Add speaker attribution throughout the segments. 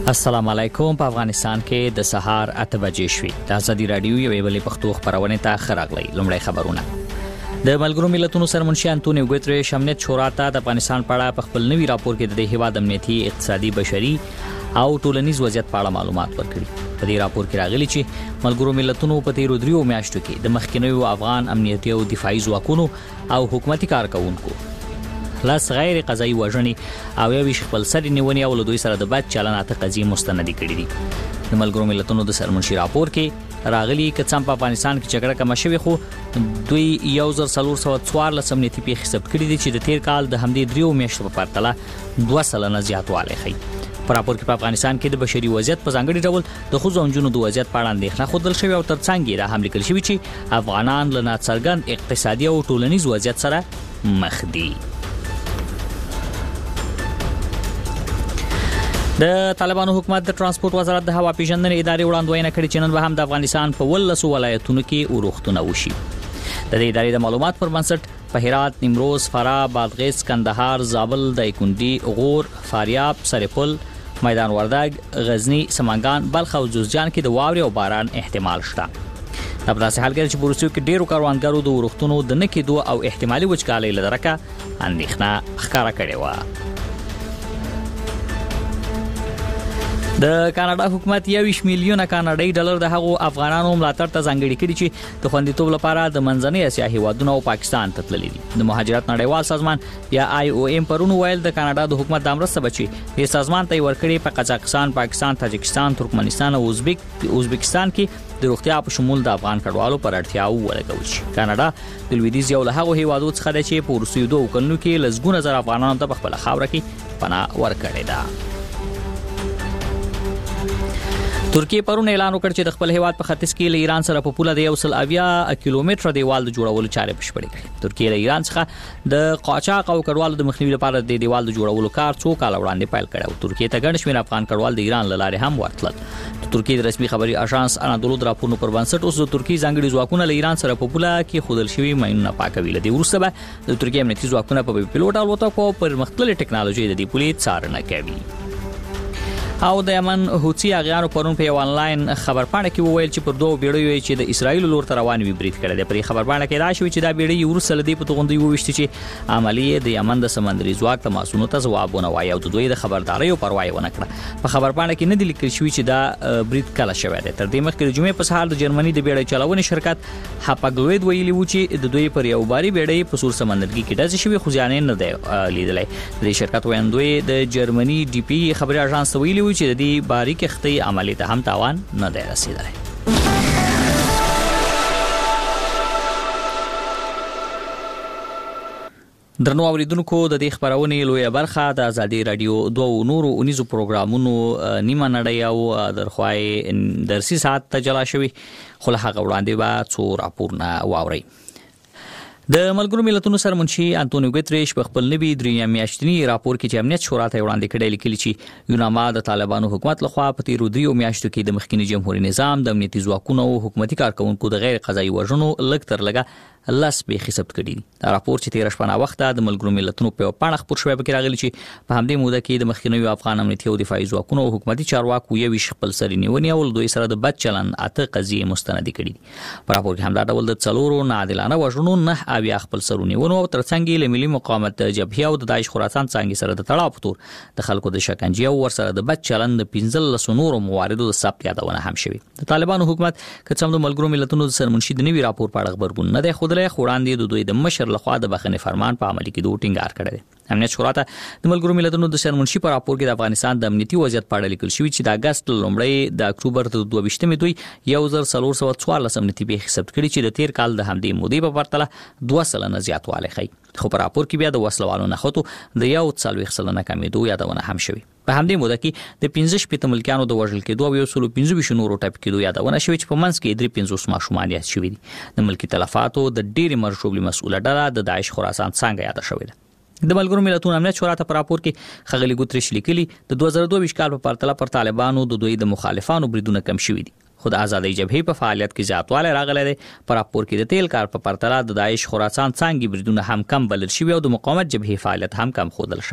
Speaker 1: السلام علیکم. په افغانستان کې د سهار 8 بجې شوې. د ازادي رادیو یوې بلې پښتو خبرونه ته خراغلی. لومړی خبرونه. د ملګرو ملتونو سرمنشي انټونیو ګوتریش امنیت شورا ته د افغانستان په اړه په خپل نوي راپور کې د هیواد امنیتي، اقتصادي، بشري او ټولنیز وضعیت په اړه معلومات ورکړي. په دې راپور کې راغلي چې ملګرو ملتونو په تیرو 3 میاشتو کې د مخکینیو افغان امنیتي او دفاعي ځواکونو او حکومتي کارکونکو لاس غیر قضایي وژنې او یو خپل سري نیونې او له دوی سره د بد چلن اته قضیې مستندې کړې دي. د ملګرو ملتونو د سرمنشي راپور کې راغلي چې څنګه په افغانستان کې جګړه کم شوې، خو دوی 1414 امنیتي پیښې ثبت کړې دي چې د تیر کال د همدې 3 میاشتو په پرتله 2% زیاتوالی ښیي. په راپور کې په افغانستان کې د بشري وضعیت په ځانګړي ډول د ښځو او نجونو د وضعیت په اړه اندېښنه ښودل شوې او ترڅنګ یې را هم لیکل شوي چې افغانان له ناڅرګند اقتصادي او ټولنیز وضعیت سره مخ دي. د طالبانو حکومت د ترانسپورت وزارت د هوا پیژندنې ادارې وړاندوینه کړې چې نن به هم د افغانستان په 12 ولایتونو کې اورښتونه وشي. د دې ادارې د معلومات پر بنسټ په هرات، نیمروز، فراه، بادغیس، کندهار، زابل، دایکنډي، غور، فاریاب، سرپل، میدان وردګ، غزنی، سمنګان، بلخ او جوزجان کې د واورې او باران احتمال شته. دا په داسې حال کې چې بورسیو کې ډیرو کاروانګرو د اورښتونو د نه کېدو او احتمالي وچکالۍ له درکه اندېښنه ښکاره کړې وه. د کاناډا حکومت 1 میلیون کاناډایي ډالر د هغو افغانانو ملاتړ ته ځانګړي کړي چې د خوندیتوب لپاره د منځنۍ اسیا هیوادونو او پاکستان ته تللي دي. د مهاجرت نړیوال سازمان یا IOM پرون ویل د کاناډا د حکومت د مرسته بچي د سازمان ته ورکړي په قزاقستان، پاکستان، تاجکستان، ترکمنستان او ازبکستان کې د روغتیا په شمول د افغان کډوالو پر اړتیاو ولګول شي. کاناډا د لویدیځ یو له هغو هیوادو څخه دی چې په روسیې 2 کلونو کې لزګونه زر افغانانو ته په خپل خاوره کې پناه ورکړې ده. ترکیه پرون اعلان وکړ چې د خپل هیواد په ختیځ کې له ایران سره په پوله د 170 کیلومتر دیوال د جوړولو چارې بشپړې کړې. ترکیه له ایران څخه د قاچاق او کډوالو د مخنیوي لپاره د دیوال د جوړولو کار 2 کال وړاندې پیل کړ او ترکیه ته ګڼ شمېر افغان کډوال د ایران له لارې هم ورتلل. د ترکیه د رسمي خبري اژانس انادولو د راپورونو پر بنسټ اوس د ترکیه ځانګړي ځواکونه له ایران سره په پوله کې خودل شوی ماینونه پاکوي. له دې وروسته به د ترکیه امنیتي ځواکونه په پیلوټ الوتکو پر مختلفه ټکنالوژي د دې پولې څارنه کوي. او د یمن حوثي اغیارو پرون په آنلاین خبرپاڼه کې وویل چې پر 2 بیړیو چې د اسرایل لور ته روان وي بریټ کړل. پر خبرپاڼه کې دا شوی چې دا بیړی ورسره لدی په توغندي وویشت چې عملیه د یمن د سمندري ځواک تماسونو ته ځوابونه وایي او د دوی د خبرداري او پروا ونه کړه. په خبرپاڼه کې نه دی لیکل شوی چې دا بریټ کله شوی دی. تر دې مخکې د جمعې په سهار د جرمني د بیړی چلونې شرکت هاپاګلوید ویلي و چې د دوی پر یو باري بیړی په سور سمندرګي کې ډز شوی خو ځانې نه دی لیدلای. د شرکت ویندوی د جرمني ډي پی خبري اژانس ویلي و چې د دې باري کښتۍ عملی ته هم تاوان نه دی رسیدلی. درنو اوریدونکو، د دې خبرونې لویه برخه د ازادي رادیو 2 نورو اونیزو پروګرامونو نیمه نړۍ او درخوای درسي ساعت ته جلا شوی، خو له هغه وړاندې به څو راپورونه واورئ. د ملګرو ملتونو سرمنشي انټونیو ګوتریش په خپل نوي 3 میاشتني راپور کې چې امنیت شورا ته وړاندې کړی لیکلي چې یوناما د طالبانو حکومت لخوا په تیرو 3 میاشتو کې د مخکنی جمهوریت نظام د امنیتي ځواکونو او حکومتي کارکونکو د غیر قضایي وژنو لږ تر لږه لاس به حساب کړي. دا راپور چې 13 شپه وخت د ملګرو ملتونو په پاڼه خبر شوی به راغلی چې په همدې موده کې د مخکنی افغان امنیتي او دفاعي ځواکونو او حکومتي چارواکو یو خپل سري نیونې او دوی سره د بد چلن اته قضیې مستند کړي. په راپور کې هم دا ډول د څلورو ناعادلانه وژنو نه اویا خپل سرونه ونو ترڅنګ له ملي مقاومت جبهه او د داعش خراسان څنګه سره د تړاو په تور د خلکو د شکنجه او ور سره د بد چلن د 15 نورو مواردو د ثبت یادونه هم شوی. د طالبانو حکومت کڅم د ملګرو ملتونو د سرمنشي د نوي راپور په اړه خبرګون نه دی خودلې خوراندې د دوی د مشر لخوا د بخښنې فرمان په عملي کې ټینګار کړی. امنیت شورا ته د ملګرو ملتونو د سرمنشي په راپور کې د افغانستان د امنیتي وضعیت په اړه لیکل شوی چې د اگست لومړی د اکتوبر د 22مې دوی 1414 امنیتي پیښې ثبت کړي چې د تیر کال د همدې مودې په پرتله 2% زیاتوالی ښیي. خو په راپور کې بیا د وسلوالو نښتو د 140% کمیدو یادونه هم شوی. په همدې موده کې د 15 ملکیانو د وژل کېدو او 125 نورو ټاپ کېدو یادونه شوی چې په منځ کې 350 ماشومان یاد شوي دي. د ملکی تلفاتو د ډېری مرشوبلي مسؤله ډله د داعش خراسان څنګه یاد شوې ده. د ملګرو ملتونو امنیت شورا ته په راپور کې خغلی ګوتریش لیکلي د 2022 کال په پرتله پر طالبانو د دوی د مخالفانو بریدونه کم شوي دي. خو د ازادۍ جبهې په فعالیت کې زیاتوالی راغلی دی. په راپور کې د تیل کار په پرتله د داعش خراسان څنګه بریدونه هم کم بلل شوي او د مقاومت جبهې فعالیت هم کم ښودل شوی دی.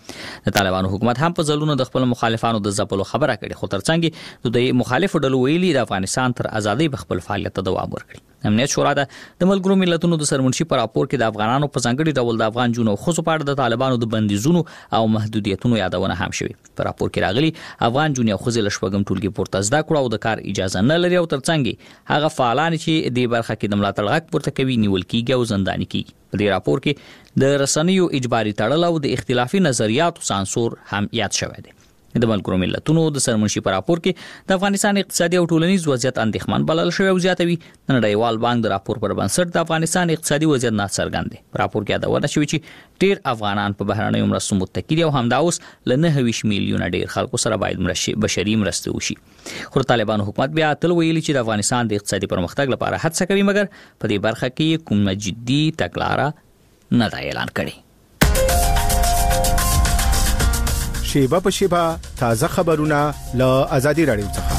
Speaker 1: د طالبانو حکومت هم په ځلونو د خپل مخالفانو د ځپلو خبره کړې، خو ترڅنګ د مخالفو ډلو ویلي د افغانستان تر ازادۍ خپل فعالیت ته دوام ورکړي. امنیت شورا د ملګرو ملتونو د سرمنشي په راپور کې د افغانانو په ځانګړي ډول د افغان جنو خصوصا په اړه د طالبانو د بندیزونو او محدودیتونو یادونه هم شوې. په راپور کې راغلي افغان جنو خو له شپږم ټولګي پورته زده کړو او د کار اجازه نه لري، او ترڅنګ هغه فعالان چې د برخه کې د ملاتړ غږ پورته کوي نیول کیږي او زنداني کیږي. په دې راپور کې د رسنیو اجباري تړل او د اختلافي نظریاتو سانسور هم یاد شوی دی. د ملګرو ملتونو د سرمنشي په راپور کې د افغانستان اقتصادي او ټولنیز وضعیت اندېښمن بلل شوی او زیاتوي. نړیوال بانک د راپور پر بنسټ د افغانستان اقتصادي وضعیت ناڅرګند دی. په راپور کې یادونه شوې چې ډېر افغانان په بهرنیو مرستو متکی دي او همدا اوس له 9 میلیونه ډېر خلکو سره باید بشري مرستې وشي. خو طالبانو حکومت بیا تل ویلي چې د افغانستان د اقتصادي پرمختګ لپاره هڅه کوي، مګر په دې برخه کې کوم جدي تګلاره نه دا اعلان کړي.
Speaker 2: شیبه په شیبه تازه خبرونه له آزادي رادیو څخه.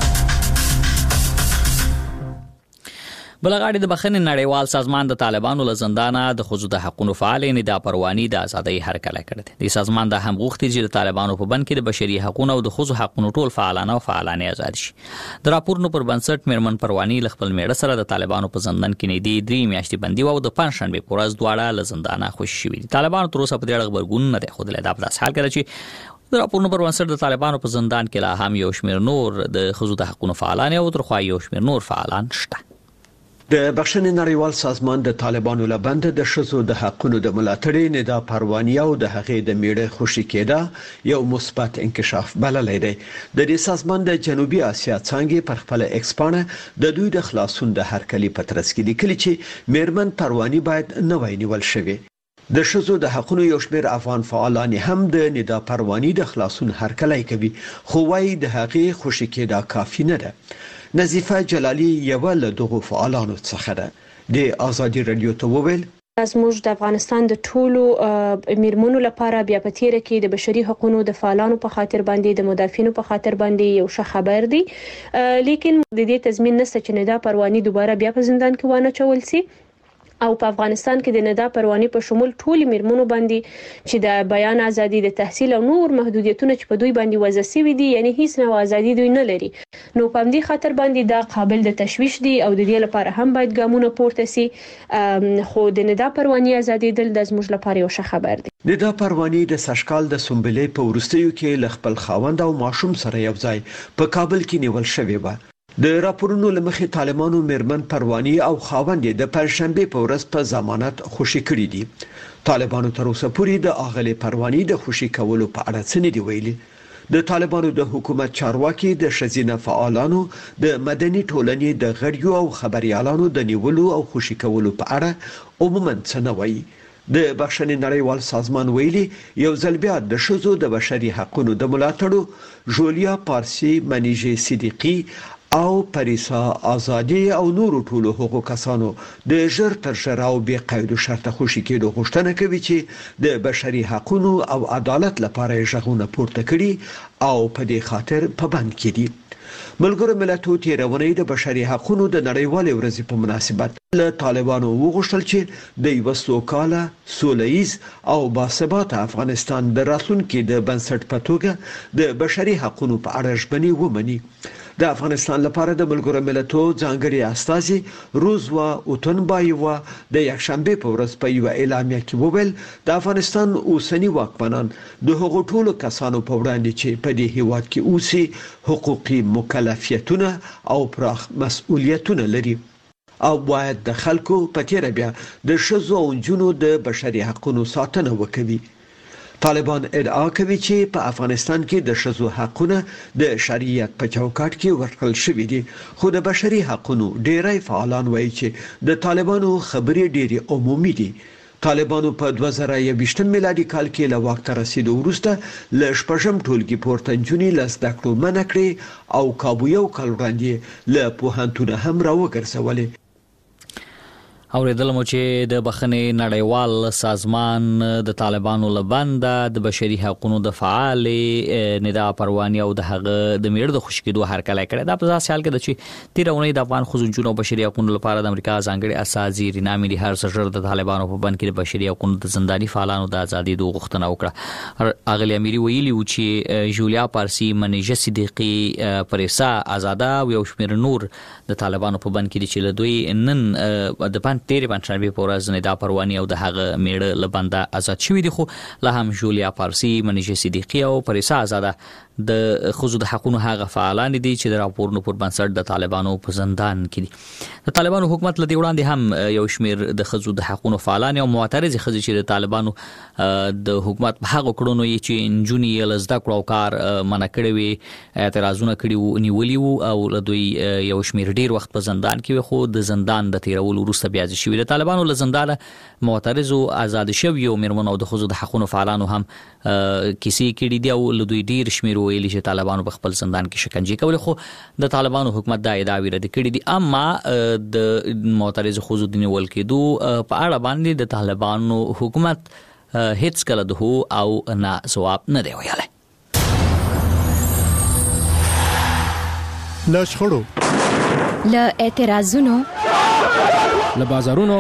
Speaker 1: بلغاړي د بخښنې نړیوال سازمان د طالبانو له زندانه د ښځو د حقوقو فعال ندا پرواني د ازادۍ هرکلی کړی دی. د سازمان د هم غوښتي چې د طالبانو په بند کې د بشري حقوقو او د ښځو حقوقو ټول فعالان او فعالانې آزاد شي. د راپورونو پر بنسټ میرمن پرواني له خپل میړه سره د طالبانو په زندان کې نږدې 3 میاشتې بندي او د پنځشنبه په ورځ دواړه له زندانه خوشي شوي دي. طالبانو تر اوسه په دې اړه خبرګون نه دی ښودلی. دا په داسې حال کې ده چې د راپورونو پر بنسټ د طالبانو په زندان کې لا هم یو شمېر نور د ښځو د حقوقو فعالان او ترخوا یو شمېر نور فعالان شته.
Speaker 3: د بخښنې نړیوال سازمان د طالبانو لبند د ښځو د حقوقو د ملاتړ ندا پرواني او د هغې د میړه خوشي کېده یو مثبت انکشاف بللی دی. د دې سازمان د جنوبي اسیا څنګه پر خپل ایکسپانه د دوی د خلاصون د هرکلی په ترڅ کې لیکلي چې میرمن پرواني باید نوې نیول شوی. د ښځو د حقوقو یو شمېر افغان فعالان هم د ندا پرواني د خلاصون هرکلی کوي، خو وايي د هغې خوشي کېده کافي نه ده. نظیفه جلالی یو له دغو فعالانو څخه ده. د آزادي رادیو ته وویل
Speaker 4: زموږ د افغانستان د ټولو میرمنو لپاره بیا په تیر کې د بشري حقوقو د فعالانو په خاطر باندې د مدافعینو په خاطر باندې یو ښه خبر دی، لیکن د دې تضمین نشته چې ندا پرواني دوباره بیا په زندان کې وانه چول سي او په افغانستان کې د ندا پرواني په شمول ټول میرمنو باندې چې د بیان ازادي، د تحصیل او نور محدودیتونه چې په دوی باندې وضع شوي دي، یعنی هیڅ نوع ازادي دوی نه لري. نو په دې خاطر باندې دا قابل د تشویش دي او د دې لپاره هم باید ګامونه پورته سي. خو د ندا پرواني ازادي دل د زموږ لپاره یو ښه خبر دی.
Speaker 3: ندا پرواني د سشکال د سنبلې په ورستیو کې ل خپل خاوند او ماشوم سره یو ځای په کابل کې نیول شوی و. د راپورونو لمخې طالبانو میرمن پرواني او خاوند د پنځشنبه په ورځ په ضمانت خوشي کړی دي. طالبانو تر اوسه پورې د اغلې پرواني د خوشي کولو په اړه څه نه دی ویلي. د طالبانو د حکومت چارواکي د ښځینه فعالانو د مدني ټولنې د غړیو او خبريالانو د نیولو او خوشي کولو په اړه عموما څه نه وایي. د بخښنې نړیوال سازمان ویلي یو ځل بیا د ښځو د بشري حقوقو د ملاتړو جولیا پارسي، منیژه صدیقي او پریسا آزادی او نورو ټولو حقوقو کسانو د ژر تر ژره او بې قید شرطه خوشي کېدو غوښتنه کوي چې د بشري حقوقو او عدالت لپاره ژغورنه پورته کړي او په دې خاطر په بند کې دي. ملګرو ملتونو تیرونې د بشري حقوقو د نړیوالې ورځې په مناسبت له طالبانو وغوښتل چې د یو سوکاله، سولهییز او باثباته افغانستان د راتلونکي د بنسټ په توګه د بشري حقوقو په اړه ژمنې ومني. د افغانستان لپاره د ملګرو ملتونو ځانګړي استازي روزوا اوتنبایوا د یکشنبه په ورځ په یو اعلامیه کې وویل د افغانستان اوسنی واکمنان د هغو ټولو کسانو په وړاندې چې په دې هیواد کې اوسي حقوقي مکلفیتونه او پراخ مسؤلیتونه لري او باید د خلکو په تیر بیا د ښځو او نجونو د بشري حقوقو ساتنه وکړي. طالبان ادعا کوي چې په افغانستان کې د ښځو حقونه د شریعت په چوکاټ کې ورکړل شوي دي، خو د بشري حقوقو ډیری فعالان وایي چې د طالبانو خبرې ډېری عمومي دي. طالبانو په 2021 میلادي کال کې له واک ته رسیدو وروسته له شپږم ټولګي پورته نجونې له زده کړو منع کړې او کابو یو کال وړاندې له پوهنتونه هم راوګرځولې.
Speaker 1: اوریدل مو چې د بخښنې نړیوال سازمان د طالبانو لبنده د بشري حقوقو د فعال ندا پرواني او د هغه د میړه د خوشکېدو هرکلی کړی دا په ځای حال کې د چې تیرونی د افغان خزونجونو بشري حقوقو لپاره د امریکا ځانګړي اساسي رینامي د هر سجر د طالبانو په بند کې د بشري حقوقو د زنداني فعالانو د ازادي د غوښتنه وکړه. اغلی اميري ویلي و چې جولیا پارسي منیجه صدیقي پریسا آزاده او یو شمېر نور د طالبانو په بند کې چې دوی نن د تیری پنځشنبه په ورځ ندا پرواني او د هغه میړه لبنده آزاد شوی دي خو لا هم جولیا پارسي منیجه صدیقي او پریسا آزاده د خزو د حقوقو هغه فعالان دي چې د راپورونو پر بنسټ د طالبانو په زندان کې دي. د طالبانو حکومت لدی وړاندې هم یو شمیر د خزو د حقوقو فعالان او معترض خزي چې د طالبانو د حکومت په هغه کړونو چې انجونی لزدا کړو کار منع کړی وي اعتراضونه کړي نیولي او دوی یو شمیر ډیر وخت په زندان کې خو د زندان د تیرول وروسته بیا شوی د طالبانو له زندانه معترض او آزاد شوی او میرمنو د خزو د حقوقو فعالانو هم کیسې کړي دي او دوی ډیر شمیر ویلي چې طالبانو په خپل زندان کې شکنجه کول خو د طالبانو حکومت دا ادعا رد کړې دي اما د معترض خزو د نیول کېدو په اړه باندې د طالبانو حکومت هیڅ کله د هو او نه جواب نه دی ویلای.
Speaker 2: له شخړو
Speaker 5: له اعتراضونو
Speaker 6: له بازارونو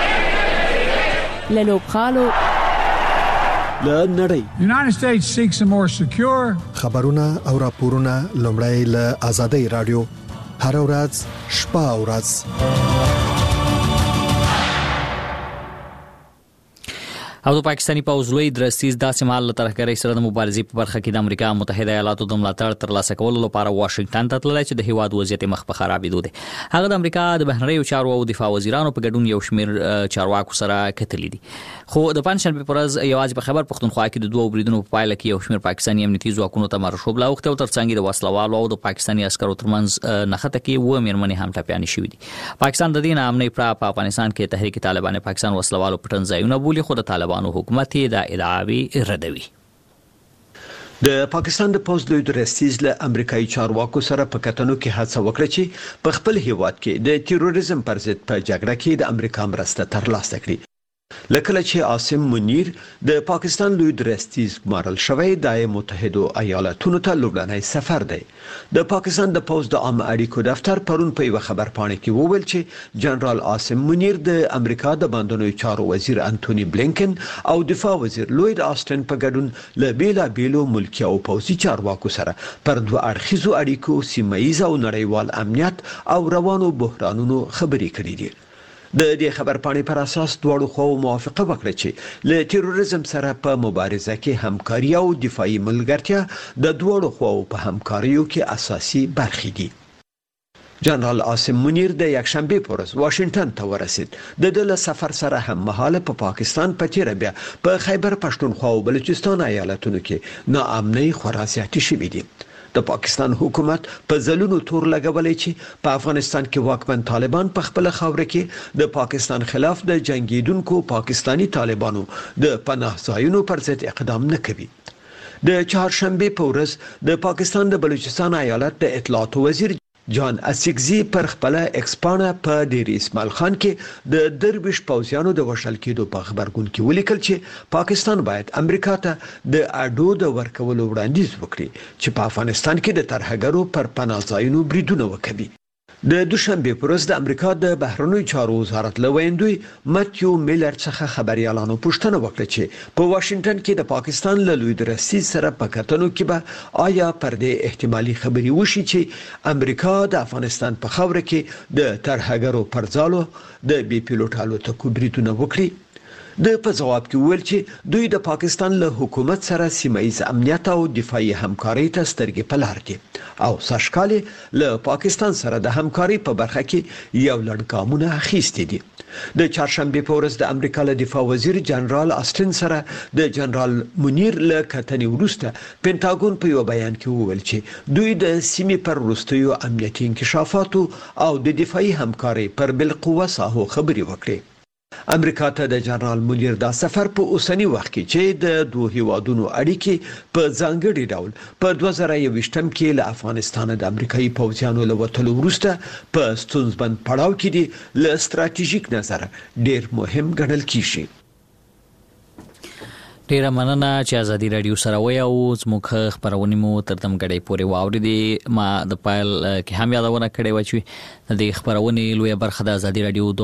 Speaker 5: له لوبخالو
Speaker 3: له نړۍ
Speaker 7: The United States seeks a more secure
Speaker 2: خبرونه او راپورونه لومړی له آزادۍ رادیو هر ورځ شپه او ورځ
Speaker 1: او د پاکستاني پوځ لوی درستیز داسې مهال له ترهګرۍ سره د مبارزې په برخه کې د امریکا متحده ایالاتو د ملاتړ ترلاسه کولو لپاره واشنگټن ته تللی چې د هیواد وضعیت مخ په خرابېدو دی. هغه د امریکا د بهرنیو چارو او دفاع وزیرانو په ګډون یو شمیر چارواکو سره کتلي دي خو د پنځشنبه پر ورځ یوازې په خبر پښتونخوا کې د دوه بریدونو په پایله کې یو شمیر پاکستاني امنیتي ځواکونو ته مرشوب لا وخت او ترڅنګ د وسلوالو او د پاکستاني عسکرو ترمنځ نښته کې و میرمنې هم ټپيانې شوې دي. پاکستان د دین امنیت په افغانستان کې تحریک طالبان پاکستان وسلوالو پټن ځایونه بولي خو د طالبانو حکومت ادعاوی ردوي.
Speaker 3: د پاکستان د پوځ لوی درستیز له امریکایي چارواکو سره په کتنو کې هڅه وکړه چې په خپل هیواد کې د تیروریزم پر ضد په جګړه کې د امریکا مرسته ترلاسه کړي. لکه چې عاصم منیر د پاکستان لوی درستیز ګمارل شوی د متحده ایالاتونو ته لومړنی سفر دی. د پاکستان د پوځ د عام اړیکو دفتر پرون په یو خبر پاڼه کې وویل چې جنرال عاصم منیر د امریکا د باندنوي چارو وزیر انټونی بلینکن او دفاع وزیر لوید آستن په ګډون له بیلابیلو ملکي او پوځي چارواکو سره پر دوه اړخیزو اړیکو سیمه‌ییز او نړیوال امنیت او روانو بحرانونو خبرې کړې دي. د دې خبر پاڼې پر اساس دواړو خواو موافقه وکړه چې له تیروریزم سره په مبارزه کې همکاري او دفاعي ملګرتیا د دواړو خواو په همکاریو کې اساسي برخې دي. جنرال عاصم منیر د یکشنبه په ورځ واشنگټن ته ورسید. د سفر سره هم مهاله په پاکستان په تیر بیا په خیبر پښتونخوا او بلوچستان ایالتونو کې ناامنۍ خورا زیاتې شوې دي. د پاکستان حکومت په ځلونو تور لګولې چې په افغانستان کې واکمن طالبان په خپل خاور کې د پاکستان خلاف د جنگیدونکو پاکستانی طالبانو د پناه ځایونو پر ضد اقدام نه کوي. د چهارشنبه په ورځ د پاکستان د بلوچستان ایالت د اطلاعات وزیر جان اسیکزی پر خپل ایکسپانه په ډیر اسماعیل خان کې د درویش پوځیانو د وشل کېدو په خبرګون کې ولیکل چې پاکستان باید امریکا ته د اډو د ورکولو وړاندیز وکړي چې په افغانستان کې د ترهګرو پر پناه ځایونو بریدونه وکړي. د دوشنبه پر ورځ د امریکا د بهرنیو چارو وزارت لویندوی ماتیو میلر څخه خبريالانو پوښتنه وکړه چې په واشنگټن کې د پاکستان له لوی درستیز سره په کتنو کې به آیا پر دې احتمالي خبري وشي چې امریکا د افغانستان په خاور کې د ترهګرو پر ځالو د بي پيلوټ الوتکو بریدونه وکړي. د په جواب کې ویل چې دوی د پاکستان له حکومت سره سیمه‌ییز امنیت او دفاعي همکاري ته سترګې په لار دي او ساشکال له پاکستان سره د همکاري په برخه کې یو لړ ګامونه اخیستي دي. د چهارشنبه په ورځ د امریکا له دفاع وزیر جنرال آستن سره د جنرال منیر له کتنې وروسته پینټاګون په یو بیان کې وویل چې دوی د سیمې پر وروستیو امنیتي انکشافاتو او د دفاعي همکاري پر بالقوه ساحو خبري وکړي. امریکا ته د جنرال مونیر دا سفر په اوسنی وخت کې چې د دوه هیوادونو اړیکې په ځانګړي ډول په 2021م کې له افغانستان د امریکایي پوځیانو له وټلو وروسته په ستونزمن پړاو کې دي له ستراتیژیک نظر ډیر مهم ګڼل کیږي.
Speaker 1: ډیره مننه چې ازادي رادیو سره وای او زموږ خبرونه مو تر دمګړې پورې واوریدي. ما د پایل کې هم یادونه کړې و چې د خبرونه لوی برخه د ازادي رادیو